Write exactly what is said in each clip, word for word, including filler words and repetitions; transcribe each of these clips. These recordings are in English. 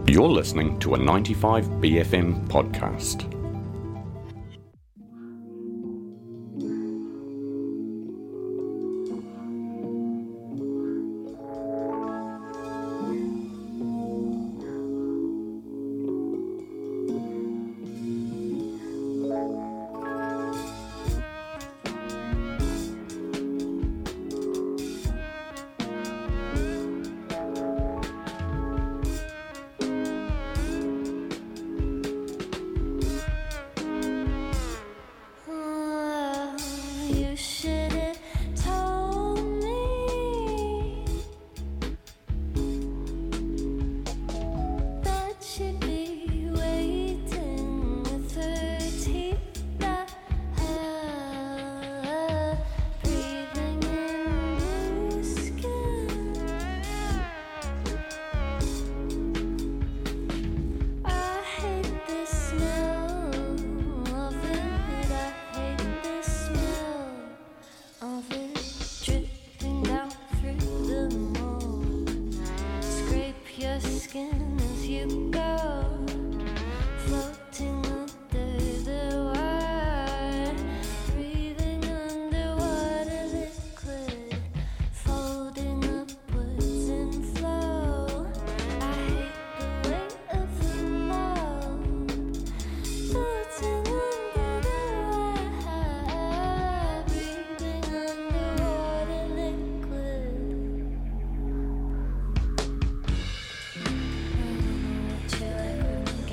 You're listening to a ninety-five B F M podcast. Chill like with me.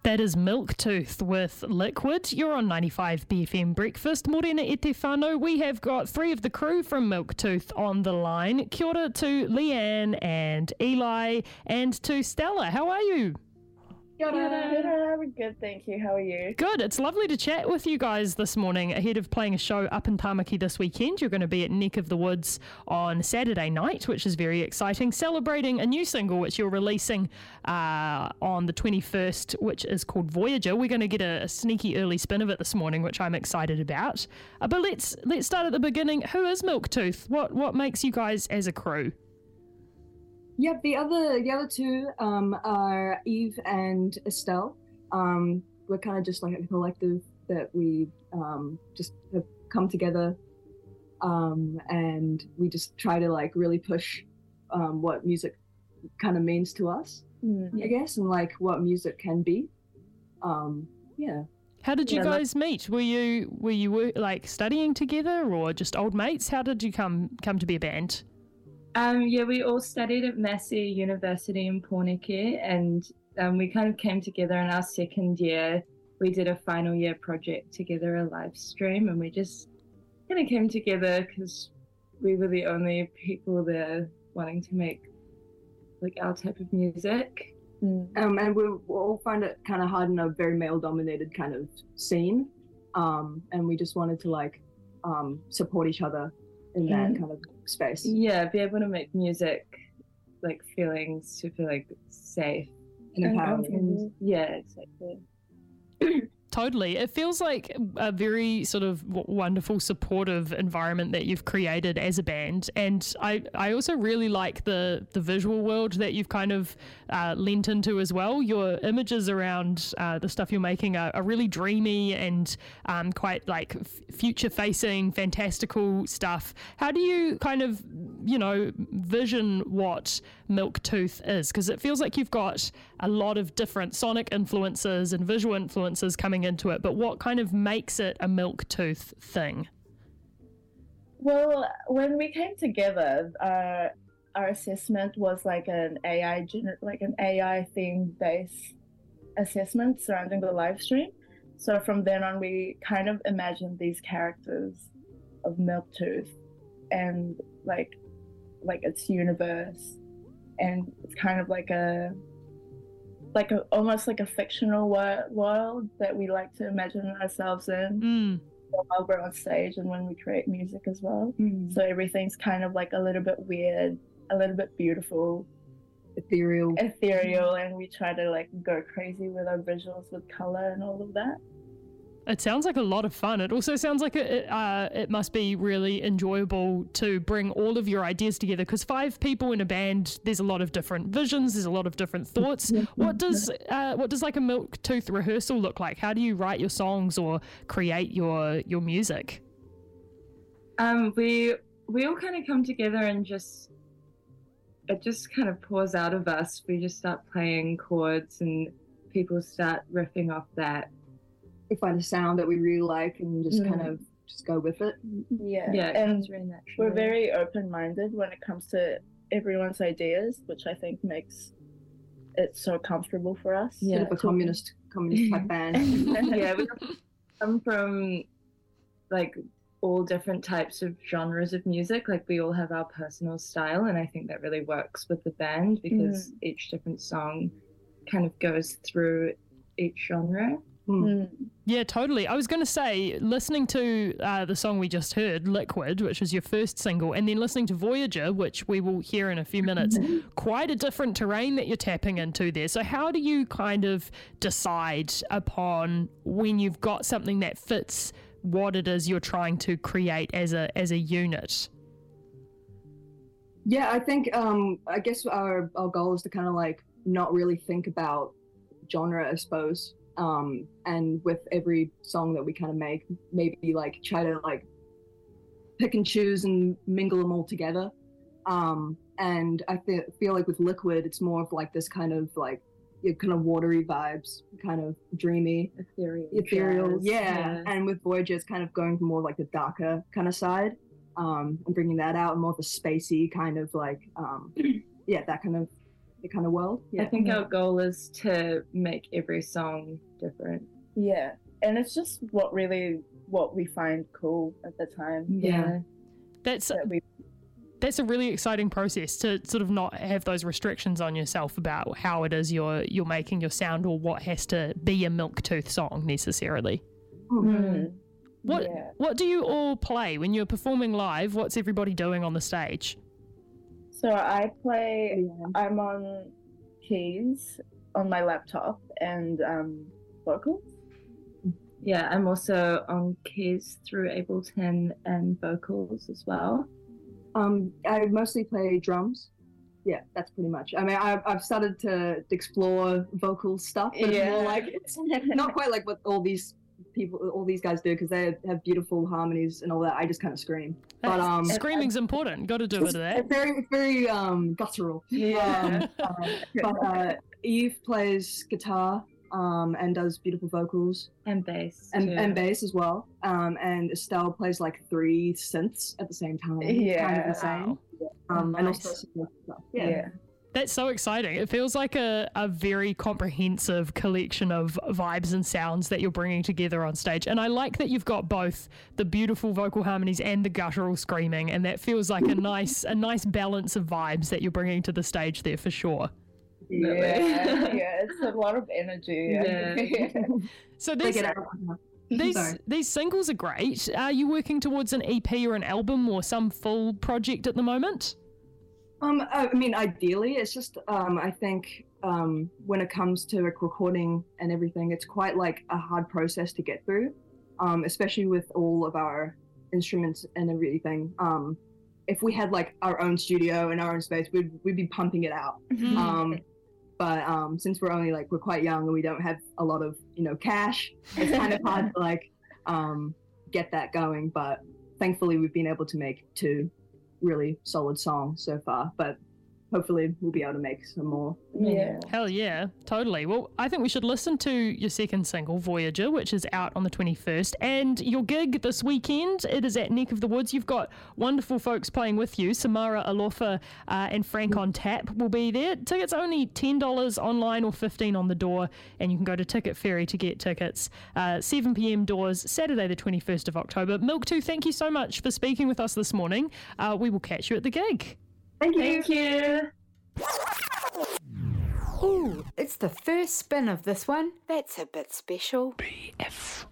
That is Milktooth with Liquid. You're on ninety-five B F M Breakfast. Morena e te whānau. We have got three of the crew from Milktooth on the line. Kia ora to Leanne and Eli and to Stella. How are you? Kia ora. Kia ora. We're good, thank you. How are you? Good. It's lovely to chat with you guys this morning ahead of playing a show up in Tamaki this weekend. You're going to be at Neck of the Woods on Saturday night, which is very exciting, celebrating a new single which you're releasing uh, on the twenty-first, which is called Voyager. We're going to get a, a sneaky early spin of it this morning, which I'm excited about. Uh, but let's let's start at the beginning. Who is Milktooth? What what makes you guys as a crew? Yeah, the other the other two um, are Eve and Estelle. Um, we're kind of just like a collective that we um, just have come together, um, and we just try to like really push um, what music kind of means to us, mm, I guess, and like what music can be. Um, yeah. How did you yeah, guys meet? Were you were you like studying together or just old mates? How did you come come to be a band? Um, yeah, we all studied at Massey University in Pōneke, and um, we kind of came together in our second year. We did a final year project together, a live stream, and we just kind of came together because we were the only people there wanting to make like our type of music. Mm. Um, and we all find it kind of hard in a very male-dominated kind of scene, um, and we just wanted to like um, support each other in that mm. kind of space. Yeah, be able to make music like feeling super like safe and empowering. Yeah, exactly. Totally. It feels like a very sort of w- wonderful, supportive environment that you've created as a band. And I, I also really like the, the visual world that you've kind of uh, lent into as well. Your images around uh, the stuff you're making are, are really dreamy and um, quite like f- future-facing, fantastical stuff. How do you kind of, you know, vision what Milktooth is? Because it feels like you've got a lot of different sonic influences and visual influences coming into it, but what kind of makes it a Milktooth thing? Well, when we came together, uh, our assessment was like an A I gener- like an A I theme based assessment surrounding the live stream. So from then on, we kind of imagined these characters of Milktooth and like like its universe, and it's kind of like a like a almost like a fictional wor- world that we like to imagine ourselves in mm. while we're on stage and when we create music as well. Mm. So everything's kind of like a little bit weird, a little bit beautiful, ethereal, ethereal, and we try to like go crazy with our visuals with color and all of that. It sounds like a lot of fun. It also sounds like it, uh, it must be really enjoyable to bring all of your ideas together, because five people in a band, there's a lot of different visions, there's a lot of different thoughts. What does uh, what does like a Milktooth rehearsal look like? How do you write your songs or create your your music? Um, we we all kind of come together and just it just kind of pours out of us. We just start playing chords and people start riffing off that. We find a sound that we really like and just mm. kind of just go with it. Yeah, yeah, and really we're very open-minded when it comes to everyone's ideas, which I think makes it so comfortable for us. Yeah, sort of a communist, communist type band. Yeah, we come from like all different types of genres of music. Like we all have our personal style, and I think that really works with the band because mm. each different song kind of goes through each genre. Mm. Yeah, totally. I was going to say, listening to uh, the song we just heard, Liquid, which was your first single, and then listening to Voyager, which we will hear in a few minutes, quite a different terrain that you're tapping into there. So how do you kind of decide upon when you've got something that fits what it is you're trying to create as a as a unit? Yeah, I think, um, I guess our, our goal is to kind of like not really think about genre, I suppose. Um, and with every song that we kind of make, maybe like try to like pick and choose and mingle them all together. Um, and I th- feel like with Liquid, it's more of like this kind of like, you know, kind of watery vibes, kind of dreamy, ethereal, ethereal, yeah. yeah. And with Voyager, it's kind of going more like the darker kind of side, um, and bringing that out, and more of a spacey kind of like, um, yeah, that kind of the kind of world. I think our goal is to make every song different. Yeah, and it's just what really what we find cool at the time. Yeah. That's that we that's a really exciting process to sort of not have those restrictions on yourself about how it is you're you're making your sound or what has to be a Milktooth song necessarily. Mm. What Yeah. what do you all play when you're performing live? What's everybody doing on the stage? So I play. Yeah. I'm on keys on my laptop and um, vocals. Yeah, I'm also on keys through Ableton and vocals as well. Um, I mostly play drums. Yeah, that's pretty much. I mean, I've, I've started to explore vocal stuff, but it's more Yeah. like it's not quite like what all these people, all these guys do, because they have beautiful harmonies and all that. I just kind of scream. But um, Screaming's important. Got to do a bit of that. it's very, very um, guttural. Yeah. Um, uh, but uh, Eve plays guitar um, and does beautiful vocals And bass. and, too. and bass as well. Um, and Estelle plays like three synths at the same time. Kind Yeah. of insane. Wow. Um, And Nice. also some other stuff. yeah. Yeah. That's so exciting. It feels like a, a very comprehensive collection of vibes and sounds that you're bringing together on stage. And I like that you've got both the beautiful vocal harmonies and the guttural screaming. And that feels like a nice a nice balance of vibes that you're bringing to the stage there for sure. Yeah, yeah, it's a lot of energy. Yeah. So They these, get out. these, Sorry. these singles are great. Are you working towards an E P or an album or some full project at the moment? Um, I I mean, ideally, it's just um, I think um, when it comes to like recording and everything, it's quite like a hard process to get through, um, especially with all of our instruments and everything. Um, if we had like our own studio and our own space, we'd we'd be pumping it out. Mm-hmm. Um, but um, since we're only like we're quite young and we don't have a lot of you know cash, it's kind of hard to like um, get that going. But thankfully, we've been able to make two really solid songs so far. But hopefully, we'll be able to make some more. Yeah. Hell yeah, totally. Well, I think we should listen to your second single, Voyager, which is out on the twenty-first. And your gig this weekend, it is at Neck of the Woods. You've got wonderful folks playing with you. Samara Alofa uh, and Frank on Tap will be there. Tickets only ten dollars online or fifteen dollars on the door. And you can go to Ticket Ferry to get tickets. Uh, seven p.m. doors, Saturday the twenty-first of October. Milktooth, thank you so much for speaking with us this morning. Uh, we will catch you at the gig. Thank you. Thank you. Ooh, it's the first spin of this one. That's a bit special. B F.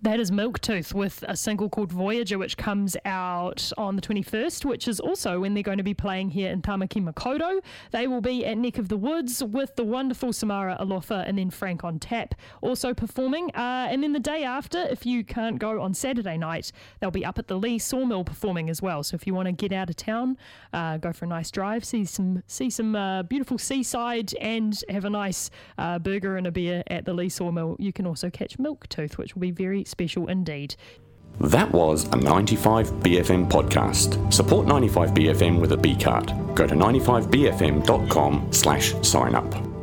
That is Milktooth with a single called Voyager, which comes out on the twenty-first, which is also when they're going to be playing here in Tamaki Makaurau. They will be at Neck of the Woods with the wonderful Samara Alofa and then Frank on Tap also performing. Uh, and then the day after, if you can't go on Saturday night, they'll be up at the Lee Sawmill performing as well. So if you want to get out of town, uh, go for a nice drive, see some see some uh, beautiful seaside and have a nice uh, burger and a beer at the Lee Sawmill, you can also catch Milktooth, which will be very special indeed. That was a ninety-five B F M podcast. Support ninety-five B F M with a B card. Go to ninety-five B F M dot com slash sign up.